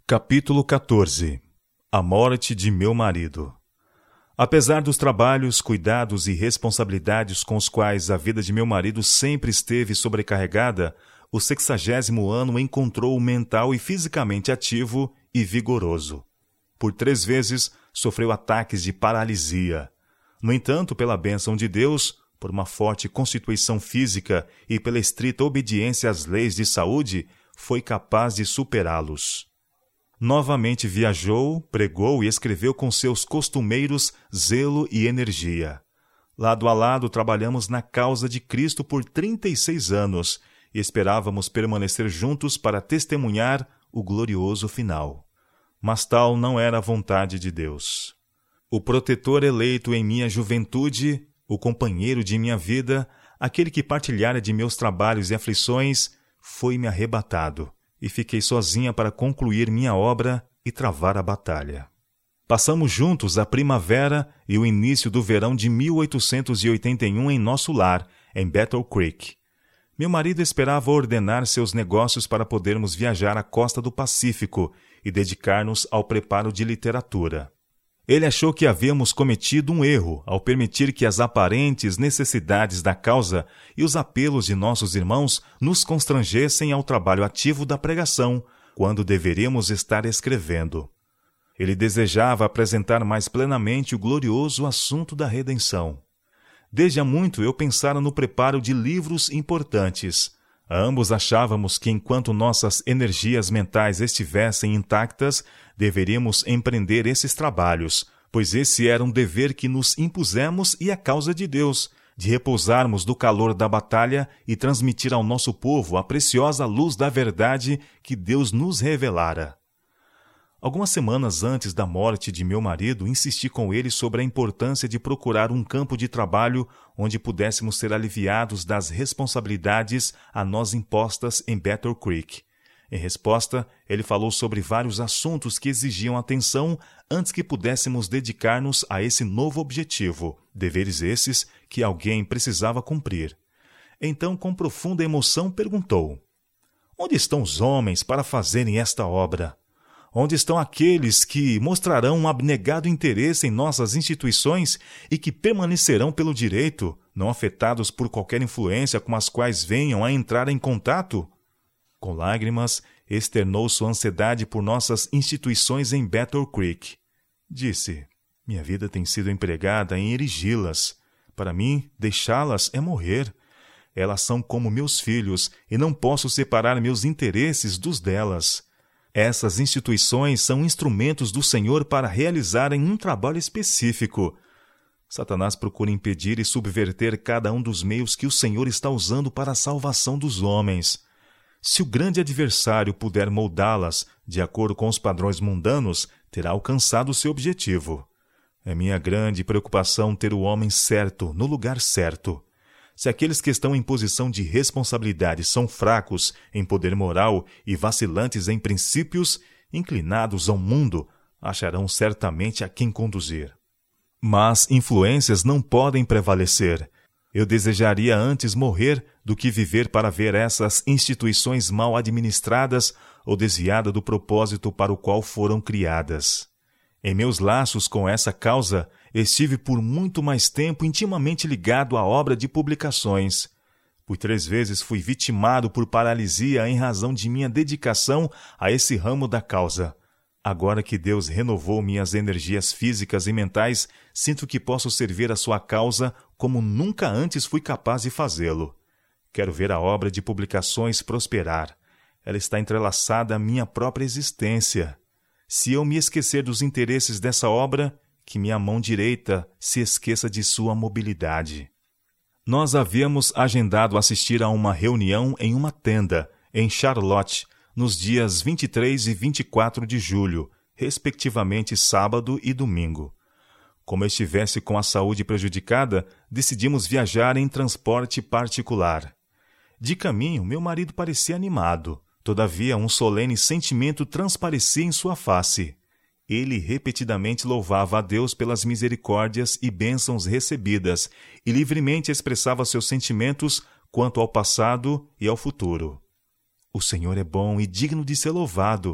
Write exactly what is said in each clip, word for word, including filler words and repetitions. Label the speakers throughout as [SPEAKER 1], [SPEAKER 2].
[SPEAKER 1] Capítulo quatorze. A morte de meu marido. Apesar dos trabalhos, cuidados e responsabilidades com os quais a vida de meu marido sempre esteve sobrecarregada, o sexagésimo ano encontrou-o mental e fisicamente ativo e vigoroso. Por três vezes sofreu ataques de paralisia. No entanto, pela bênção de Deus, por uma forte constituição física e pela estrita obediência às leis de saúde, foi capaz de superá-los. Novamente viajou, pregou e escreveu com seus costumeiros zelo e energia. Lado a lado trabalhamos na causa de Cristo por trinta e seis anos e esperávamos permanecer juntos para testemunhar o glorioso final. Mas tal não era a vontade de Deus. O protetor eleito em minha juventude, o companheiro de minha vida, aquele que partilhara de meus trabalhos e aflições, foi-me arrebatado. E fiquei sozinha para concluir minha obra e travar a batalha. Passamos juntos a primavera e o início do verão de mil oitocentos e oitenta e um em nosso lar, em Battle Creek. Meu marido esperava ordenar seus negócios para podermos viajar à costa do Pacífico e dedicar-nos ao preparo de literatura. Ele achou que havíamos cometido um erro ao permitir que as aparentes necessidades da causa e os apelos de nossos irmãos nos constrangessem ao trabalho ativo da pregação, quando deveríamos estar escrevendo. Ele desejava apresentar mais plenamente o glorioso assunto da redenção. Desde há muito eu pensara no preparo de livros importantes. Ambos achávamos que, enquanto nossas energias mentais estivessem intactas, deveríamos empreender esses trabalhos, pois esse era um dever que nos impusemos e a causa de Deus, de repousarmos do calor da batalha e transmitir ao nosso povo a preciosa luz da verdade que Deus nos revelara. Algumas semanas antes da morte de meu marido, insisti com ele sobre a importância de procurar um campo de trabalho onde pudéssemos ser aliviados das responsabilidades a nós impostas em Battle Creek. Em resposta, ele falou sobre vários assuntos que exigiam atenção antes que pudéssemos dedicar-nos a esse novo objetivo, deveres esses que alguém precisava cumprir. Então, com profunda emoção, perguntou: "Onde estão os homens para fazerem esta obra? Onde estão aqueles que mostrarão um abnegado interesse em nossas instituições e que permanecerão pelo direito, não afetados por qualquer influência com as quais venham a entrar em contato?" Com lágrimas, externou sua ansiedade por nossas instituições em Battle Creek. Disse: "Minha vida tem sido empregada em erigi-las. Para mim, deixá-las é morrer. Elas são como meus filhos e não posso separar meus interesses dos delas. Essas instituições são instrumentos do Senhor para realizarem um trabalho específico. Satanás procura impedir e subverter cada um dos meios que o Senhor está usando para a salvação dos homens. Se o grande adversário puder moldá-las de acordo com os padrões mundanos, terá alcançado seu objetivo. É minha grande preocupação ter o homem certo no lugar certo. Se aqueles que estão em posição de responsabilidade são fracos em poder moral e vacilantes em princípios, inclinados ao mundo, acharão certamente a quem conduzir. Mas influências não podem prevalecer. Eu desejaria antes morrer do que viver para ver essas instituições mal administradas ou desviadas do propósito para o qual foram criadas. Em meus laços com essa causa, estive por muito mais tempo intimamente ligado à obra de publicações. Por três vezes fui vitimado por paralisia em razão de minha dedicação a esse ramo da causa. Agora que Deus renovou minhas energias físicas e mentais, sinto que posso servir a sua causa como nunca antes fui capaz de fazê-lo. Quero ver a obra de publicações prosperar. Ela está entrelaçada à minha própria existência. Se eu me esquecer dos interesses dessa obra, que minha mão direita se esqueça de sua mobilidade." Nós havíamos agendado assistir a uma reunião em uma tenda, em Charlotte, nos dias vinte e três e vinte e quatro de julho, respectivamente sábado e domingo. Como eu estivesse com a saúde prejudicada, decidimos viajar em transporte particular. De caminho, meu marido parecia animado. Todavia, um solene sentimento transparecia em sua face. Ele repetidamente louvava a Deus pelas misericórdias e bênçãos recebidas e livremente expressava seus sentimentos quanto ao passado e ao futuro. O Senhor é bom e digno de ser louvado.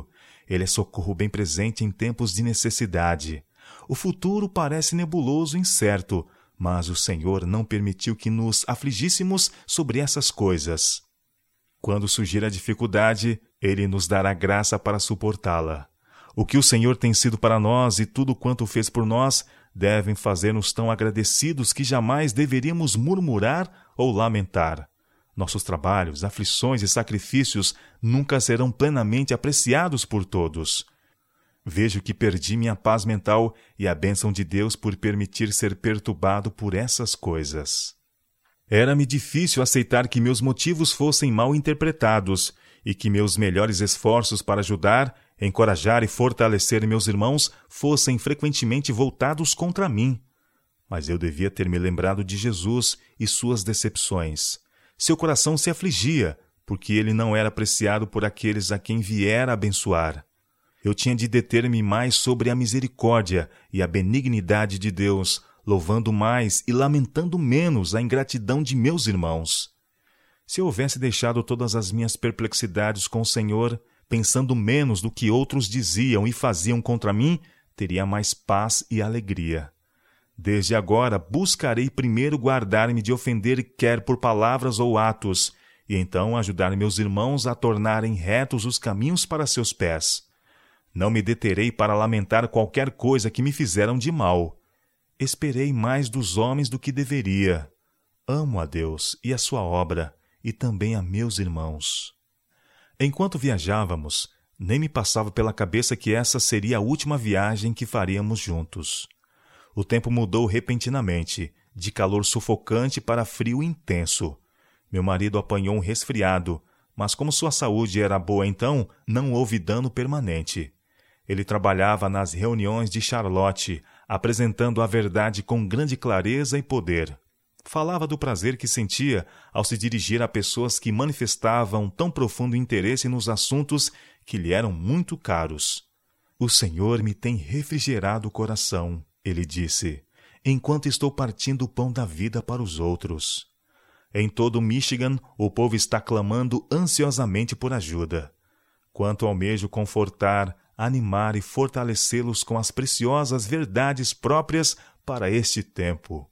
[SPEAKER 1] Ele é socorro bem presente em tempos de necessidade. O futuro parece nebuloso e incerto, mas o Senhor não permitiu que nos afligíssemos sobre essas coisas. Quando surgir a dificuldade, Ele nos dará graça para suportá-la. O que o Senhor tem sido para nós e tudo quanto fez por nós devem fazer-nos tão agradecidos que jamais deveríamos murmurar ou lamentar. Nossos trabalhos, aflições e sacrifícios nunca serão plenamente apreciados por todos. Vejo que perdi minha paz mental e a bênção de Deus por permitir ser perturbado por essas coisas. Era-me difícil aceitar que meus motivos fossem mal interpretados e que meus melhores esforços para ajudar, encorajar e fortalecer meus irmãos fossem frequentemente voltados contra mim. Mas eu devia ter me lembrado de Jesus e suas decepções. Seu coração se afligia, porque ele não era apreciado por aqueles a quem viera abençoar. Eu tinha de deter-me mais sobre a misericórdia e a benignidade de Deus, louvando mais e lamentando menos a ingratidão de meus irmãos. Se eu houvesse deixado todas as minhas perplexidades com o Senhor, pensando menos do que outros diziam e faziam contra mim, teria mais paz e alegria. Desde agora buscarei primeiro guardar-me de ofender quer por palavras ou atos, e então ajudar meus irmãos a tornarem retos os caminhos para seus pés. Não me deterei para lamentar qualquer coisa que me fizeram de mal. Esperei mais dos homens do que deveria. Amo a Deus e a sua obra, e também a meus irmãos. Enquanto viajávamos, nem me passava pela cabeça que essa seria a última viagem que faríamos juntos. O tempo mudou repentinamente, de calor sufocante para frio intenso. Meu marido apanhou um resfriado, mas como sua saúde era boa então, não houve dano permanente. Ele trabalhava nas reuniões de Charlotte, apresentando a verdade com grande clareza e poder. Falava do prazer que sentia ao se dirigir a pessoas que manifestavam tão profundo interesse nos assuntos que lhe eram muito caros. O Senhor me tem refrigerado o coração, ele disse, enquanto estou partindo o pão da vida para os outros. Em todo Michigan, o povo está clamando ansiosamente por ajuda. Quanto almejo confortar, animar e fortalecê-los com as preciosas verdades próprias para este tempo.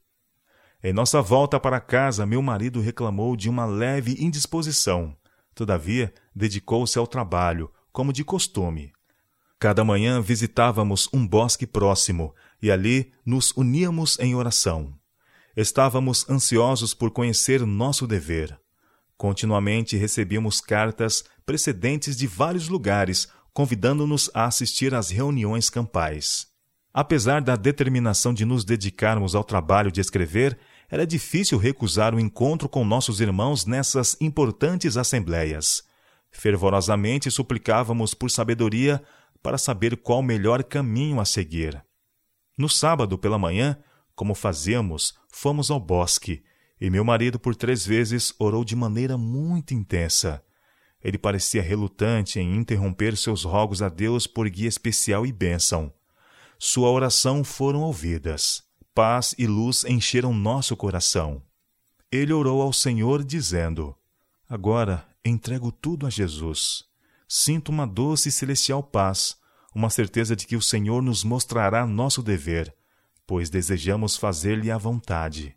[SPEAKER 1] Em nossa volta para casa, meu marido reclamou de uma leve indisposição. Todavia, dedicou-se ao trabalho, como de costume. Cada manhã visitávamos um bosque próximo e ali nos uníamos em oração. Estávamos ansiosos por conhecer nosso dever. Continuamente recebíamos cartas precedentes de vários lugares, convidando-nos a assistir às reuniões campais. Apesar da determinação de nos dedicarmos ao trabalho de escrever, era difícil recusar o encontro com nossos irmãos nessas importantes assembleias. Fervorosamente suplicávamos por sabedoria para saber qual o melhor caminho a seguir. No sábado pela manhã, como fazíamos, fomos ao bosque, e meu marido por três vezes orou de maneira muito intensa. Ele parecia relutante em interromper seus rogos a Deus por guia especial e bênção. Sua oração foram ouvidas. Paz e luz encheram nosso coração. Ele orou ao Senhor, dizendo: Agora entrego tudo a Jesus. Sinto uma doce e celestial paz, uma certeza de que o Senhor nos mostrará nosso dever, pois desejamos fazer-lhe a vontade.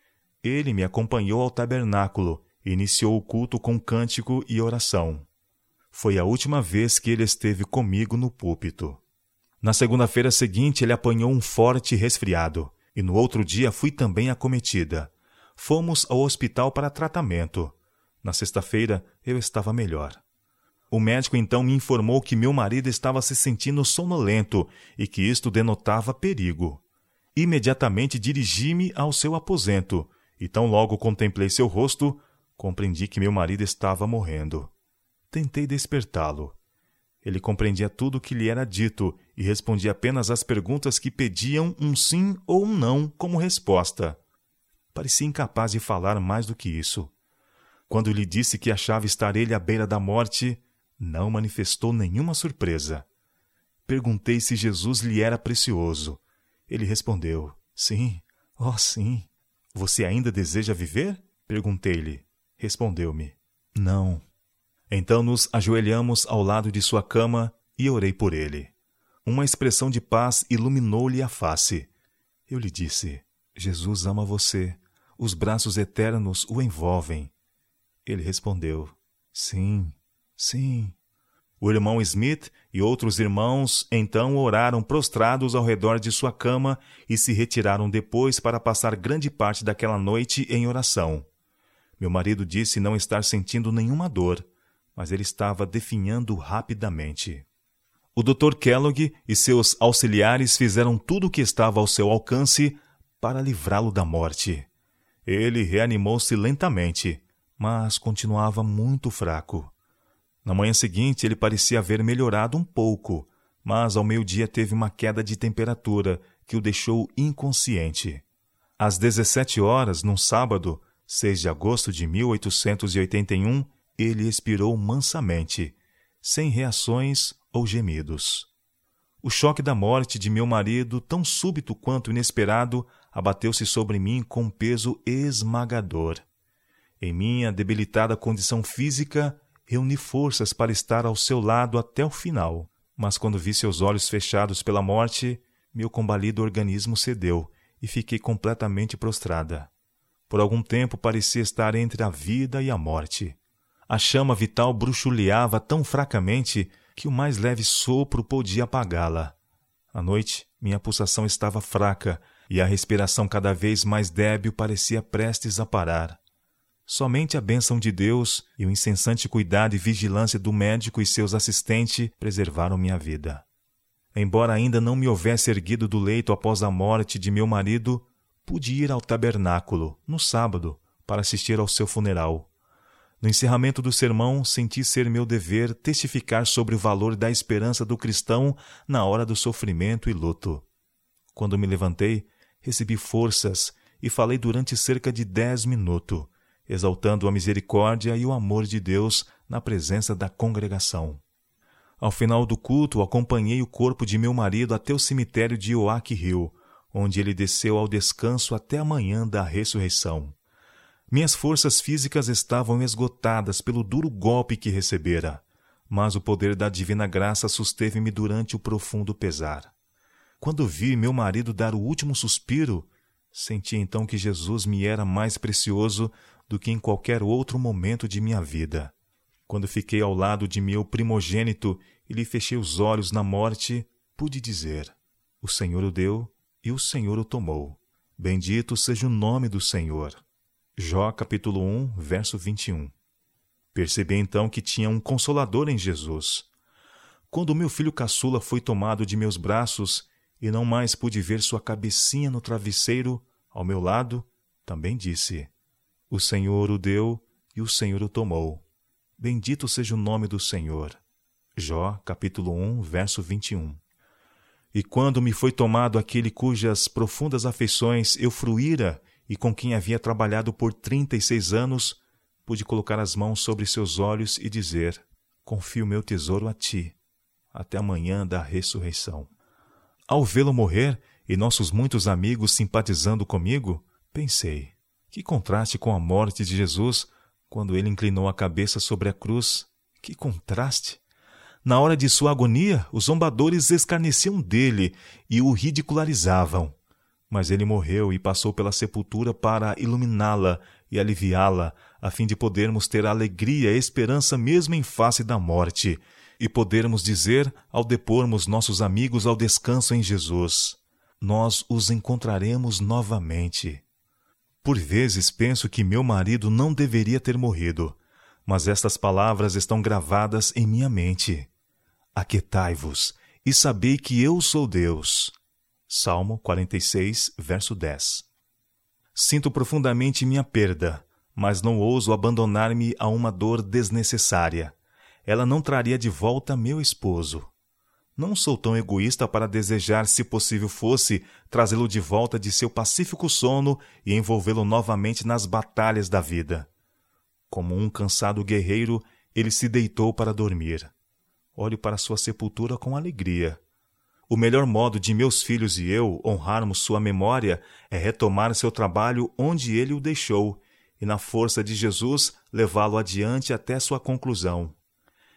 [SPEAKER 1] Ele me acompanhou ao tabernáculo e iniciou o culto com cântico e oração. Foi a última vez que ele esteve comigo no púlpito. Na segunda-feira seguinte, ele apanhou um forte resfriado, e no outro dia fui também acometida. Fomos ao hospital para tratamento. Na sexta-feira, eu estava melhor. O médico então me informou que meu marido estava se sentindo sonolento e que isto denotava perigo. Imediatamente dirigi-me ao seu aposento, e tão logo contemplei seu rosto, compreendi que meu marido estava morrendo. Tentei despertá-lo. Ele compreendia tudo o que lhe era dito e respondia apenas às perguntas que pediam um sim ou um não como resposta. Parecia incapaz de falar mais do que isso. Quando lhe disse que achava estar ele à beira da morte, não manifestou nenhuma surpresa. Perguntei se Jesus lhe era precioso. Ele respondeu: Sim, oh sim. Você ainda deseja viver? Perguntei-lhe. Respondeu-me: Não. Então nos ajoelhamos ao lado de sua cama e orei por ele. Uma expressão de paz iluminou-lhe a face. Eu lhe disse: Jesus ama você. Os braços eternos o envolvem. Ele respondeu: Sim, sim. O irmão Smith e outros irmãos então oraram prostrados ao redor de sua cama e se retiraram depois para passar grande parte daquela noite em oração. Meu marido disse não estar sentindo nenhuma dor, mas ele estava definhando rapidamente. O doutor Kellogg e seus auxiliares fizeram tudo o que estava ao seu alcance para livrá-lo da morte. Ele reanimou-se lentamente, mas continuava muito fraco. Na manhã seguinte, ele parecia haver melhorado um pouco, mas ao meio-dia teve uma queda de temperatura que o deixou inconsciente. Às dezessete horas, num sábado, seis de agosto de mil oitocentos e oitenta e um, ele expirou mansamente, sem reações ou gemidos. O choque da morte de meu marido, tão súbito quanto inesperado, abateu-se sobre mim com um peso esmagador. Em minha debilitada condição física, reuni forças para estar ao seu lado até o final, mas quando vi seus olhos fechados pela morte, meu combalido organismo cedeu e fiquei completamente prostrada. Por algum tempo parecia estar entre a vida e a morte. A chama vital bruxuleava tão fracamente que o mais leve sopro podia apagá-la. À noite, minha pulsação estava fraca e a respiração cada vez mais débil parecia prestes a parar. Somente a bênção de Deus e o incessante cuidado e vigilância do médico e seus assistentes preservaram minha vida. Embora ainda não me houvesse erguido do leito após a morte de meu marido, pude ir ao tabernáculo, no sábado, para assistir ao seu funeral. No encerramento do sermão, senti ser meu dever testificar sobre o valor da esperança do cristão na hora do sofrimento e luto. Quando me levantei, recebi forças e falei durante cerca de dez minutos, exaltando a misericórdia e o amor de Deus na presença da congregação. Ao final do culto, acompanhei o corpo de meu marido até o cemitério de Oak Hill, onde ele desceu ao descanso até a manhã da ressurreição. Minhas forças físicas estavam esgotadas pelo duro golpe que recebera, mas o poder da divina graça susteve-me durante o profundo pesar. Quando vi meu marido dar o último suspiro, senti então que Jesus me era mais precioso do que em qualquer outro momento de minha vida. Quando fiquei ao lado de meu primogênito e lhe fechei os olhos na morte, pude dizer: O Senhor o deu e o Senhor o tomou. Bendito seja o nome do Senhor. Jó capítulo um, verso vinte e um. Percebi então que tinha um consolador em Jesus. Quando meu filho caçula foi tomado de meus braços e não mais pude ver sua cabecinha no travesseiro, ao meu lado, também disse: O Senhor o deu e o Senhor o tomou. Bendito seja o nome do Senhor. Jó, capítulo um, verso vinte e um. E quando me foi tomado aquele cujas profundas afeições eu fruíra e com quem havia trabalhado por trinta e seis anos, pude colocar as mãos sobre seus olhos e dizer: Confio meu tesouro a ti, até a manhã da ressurreição. Ao vê-lo morrer e nossos muitos amigos simpatizando comigo, pensei: que contraste com a morte de Jesus, quando ele inclinou a cabeça sobre a cruz. Que contraste! Na hora de sua agonia, os zombadores escarneciam dele e o ridicularizavam. Mas ele morreu e passou pela sepultura para iluminá-la e aliviá-la, a fim de podermos ter alegria e esperança mesmo em face da morte, e podermos dizer, ao depormos nossos amigos ao descanso em Jesus: nós os encontraremos novamente. Por vezes penso que meu marido não deveria ter morrido, mas estas palavras estão gravadas em minha mente. Aquietai-vos e sabei que eu sou Deus. Salmo quarenta e seis, verso dez. Sinto profundamente minha perda, mas não ouso abandonar-me a uma dor desnecessária. Ela não traria de volta meu esposo. Não sou tão egoísta para desejar, se possível fosse, trazê-lo de volta de seu pacífico sono e envolvê-lo novamente nas batalhas da vida. Como um cansado guerreiro, ele se deitou para dormir. Olho para sua sepultura com alegria. O melhor modo de meus filhos e eu honrarmos sua memória é retomar seu trabalho onde ele o deixou e, na força de Jesus, levá-lo adiante até sua conclusão.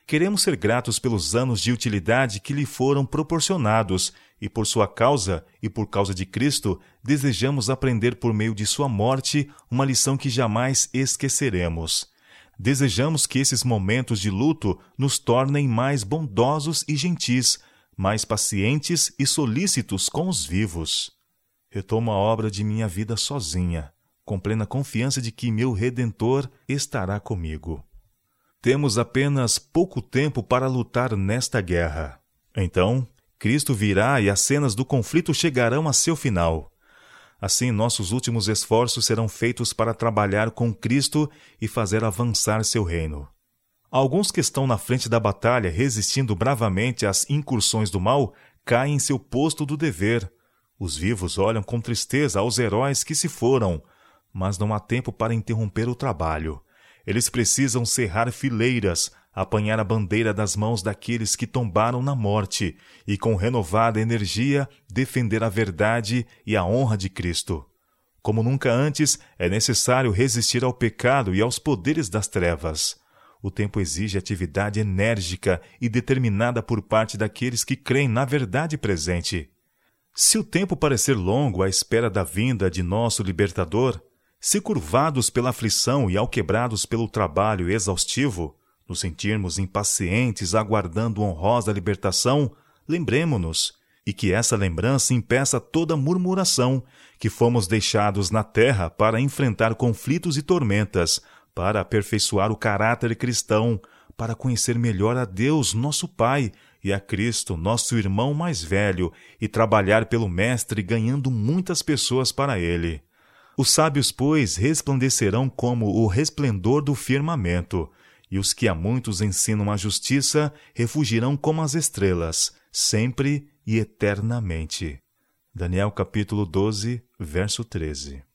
[SPEAKER 1] Queremos ser gratos pelos anos de utilidade que lhe foram proporcionados, e por sua causa e por causa de Cristo, desejamos aprender por meio de sua morte uma lição que jamais esqueceremos. Desejamos que esses momentos de luto nos tornem mais bondosos e gentis, mais pacientes e solícitos com os vivos. Retomo a obra de minha vida sozinha, com plena confiança de que meu Redentor estará comigo. Temos apenas pouco tempo para lutar nesta guerra. Então, Cristo virá e as cenas do conflito chegarão a seu final. Assim, nossos últimos esforços serão feitos para trabalhar com Cristo e fazer avançar seu reino. Alguns que estão na frente da batalha, resistindo bravamente às incursões do mal, caem em seu posto do dever. Os vivos olham com tristeza aos heróis que se foram, mas não há tempo para interromper o trabalho. Eles precisam cerrar fileiras, apanhar a bandeira das mãos daqueles que tombaram na morte e, com renovada energia, defender a verdade e a honra de Cristo. Como nunca antes, é necessário resistir ao pecado e aos poderes das trevas. O tempo exige atividade enérgica e determinada por parte daqueles que creem na verdade presente. Se o tempo parecer longo à espera da vinda de nosso Libertador, se curvados pela aflição e alquebrados pelo trabalho exaustivo, nos sentirmos impacientes aguardando honrosa libertação, lembremo-nos, e que essa lembrança impeça toda murmuração, que fomos deixados na terra para enfrentar conflitos e tormentas, para aperfeiçoar o caráter cristão, para conhecer melhor a Deus, nosso Pai, e a Cristo, nosso irmão mais velho, e trabalhar pelo Mestre ganhando muitas pessoas para Ele. Os sábios, pois, resplandecerão como o resplendor do firmamento, e os que a muitos ensinam a justiça refugirão como as estrelas, sempre e eternamente. Daniel capítulo doze, verso treze.